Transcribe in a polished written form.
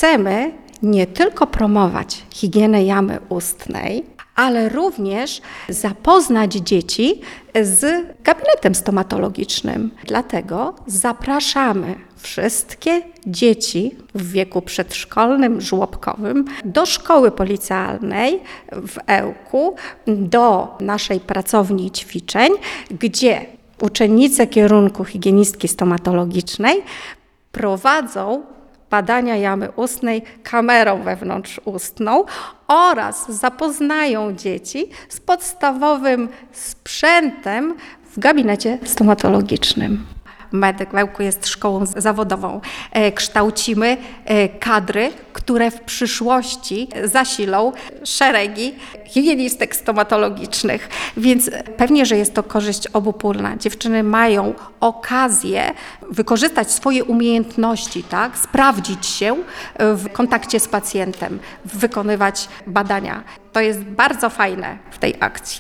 chcemy nie tylko promować higienę jamy ustnej, ale również zapoznać dzieci z gabinetem stomatologicznym. Dlatego zapraszamy wszystkie dzieci w wieku przedszkolnym, żłobkowym do szkoły policealnej w Ełku, do naszej pracowni ćwiczeń, gdzie uczennice kierunku higienistki stomatologicznej prowadzą badania jamy ustnej kamerą wewnątrzustną oraz zapoznają dzieci z podstawowym sprzętem w gabinecie stomatologicznym. Medyk w Ełku jest szkołą zawodową. Kształcimy kadry, które w przyszłości zasilą szeregi higienistek stomatologicznych. Więc pewnie, że jest to korzyść obopólna. Dziewczyny mają okazję wykorzystać swoje umiejętności, tak? Sprawdzić się w kontakcie z pacjentem, wykonywać badania. To jest bardzo fajne w tej akcji.